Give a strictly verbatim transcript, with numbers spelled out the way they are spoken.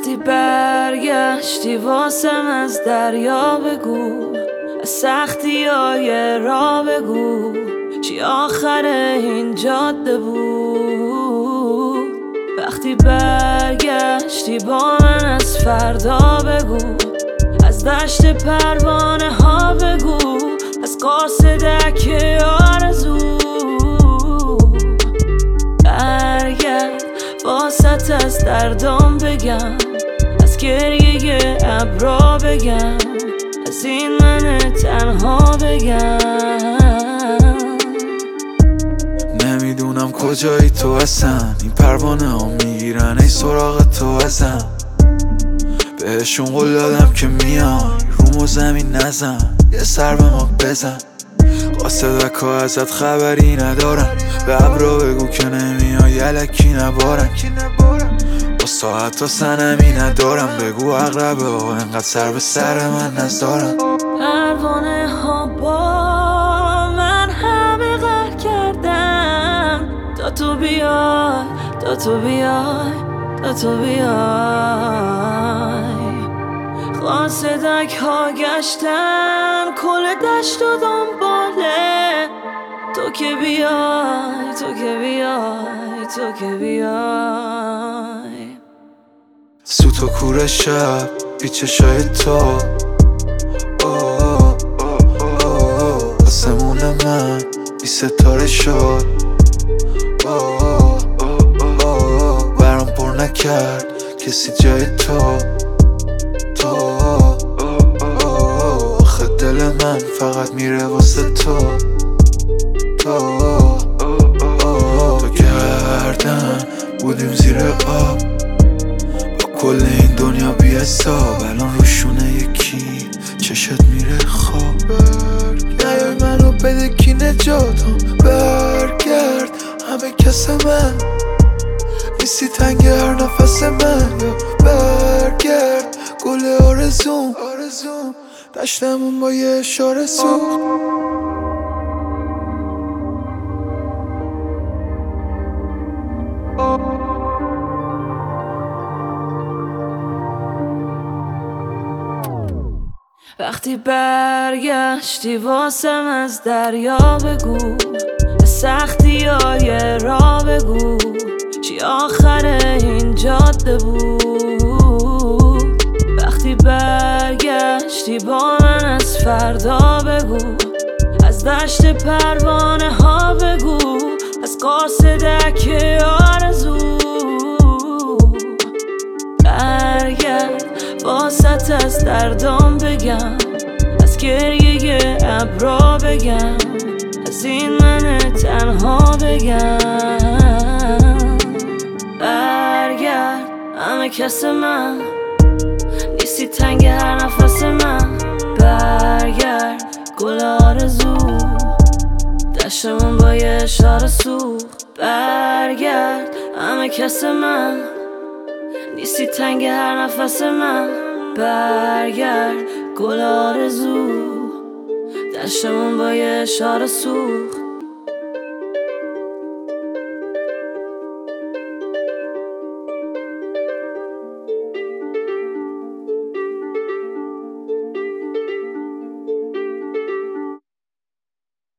وقتی برگشتی واسم از دریا بگو، از سختی های را بگو، چی آخر این جاده بود. وقتی برگشتی با من از فردا بگو، از دشت پروانه ها بگو، از قاصدک آرزو. برگرد واسط از دردام بگم، از گریه ابرا بگم، از این من تنها بگم. نمیدونم کجایی تو اصلا، این پروانه ها میگیرن ای سراغ تو ازم. بهشون قول دادم که میان رومو زمین نزن، یه سر به ما بزن. قاصدک ها ازت خبری ندارن، به ابرا بگو که نمیان یلکی نبارن. با ساعت ها سنمی ندارم، بگو اقربه ها انقدر سر به سر من نزارن. پروانه ها با من همه غر کردن، تا تو بیای، تا تو بیای، تا تو بیای. قاصدک ها گشتن کل دشت و دنباله، تو که بیای، تو که بیای، تو که بیای. سوت و کور شب بی چشای تو، آسمون من بی ستاره شد. برام پر نکرد کسی جای تو. تو آخه دل من فقط میره واسه تو. تو تو گردن بودیم زیر آب، با کل این دنیا بی حساب. الان روشونه یکی چشت میره خواب. نیای منو بده کی نجاتم، برگرد همه کس من نیستی تنگ هر نفس من. یا برگرد گل آرزوم، دشتمون با یه اشاره سوخت. وقتی برگشتی واسم از دریا بگو، از سختی های را بگو، چی آخر این جاده بود. وقتی برگشتی با من از فردا بگو، از دشت پروانه ها بگو، از قاصدک آرزو. برگرد واسط از دردام بگم، از گریه ابرا بگم، از این من تنها بگم. برگرد همه کس من نیستی تنگ هر نفس من. برگرد گل آرزو، دشتمون با یه اشاره سوخت. برگرد همه کس من نیستی تنگ هر نفس من. برگرد گل آرزو، دشتمون با یه اشاره سوخت.